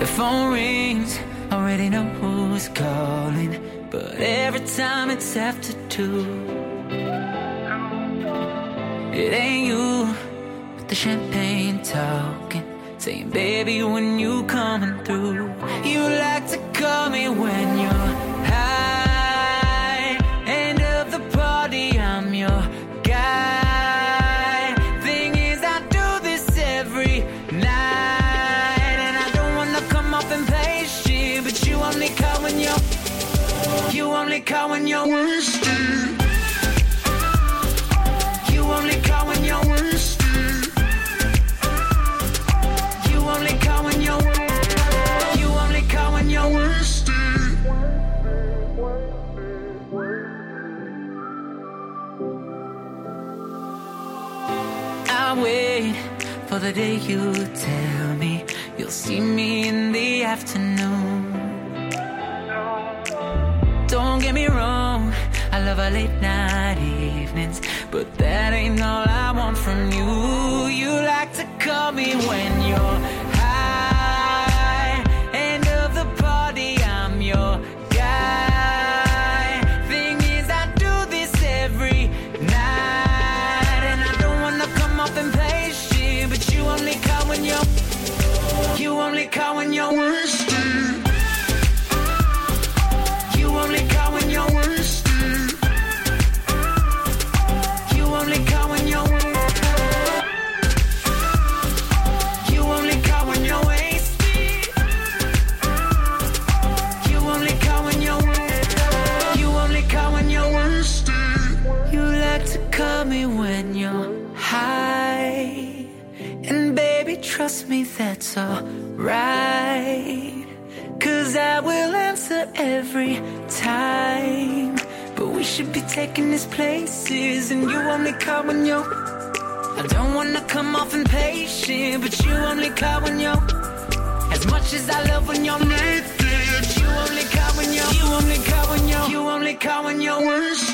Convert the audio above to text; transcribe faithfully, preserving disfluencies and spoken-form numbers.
The phone rings, already know who's calling, but every time it's after two. It ain't you with the champagne talking, saying, baby, when you coming through. You like to call me when you're high, end of the party, I'm your guy. Thing is, I do this every night, and I don't wanna come off impatient, but you only call when you're, you only call when you're wasted. You only call when you're wasted. You only call when you're, you only call when you're wasted. I wait for the day you tell me you'll see me in the afternoon. Don't get me wrong, I love our late night evenings, but that ain't all I want from you. You like to call me when you're high, end of the party, I'm your guy. Thing is, I do this every night, and I don't wanna come off impatient, but you only call when you're, you only call when you're wasted. You only call when you're wasted. You only call when you're, you only call when you're wasted. You only call when you're, you only call when you're wasted. You like to call me when you're high, and baby, trust me, that's alright, 'cause I will answer every time. But we should be taking these places, and you only call when you're, I don't wanna come off impatient, but you only call when you're, as much as I love when you're naked. You only call when you're, you only call when you're, you only call when you're wasted.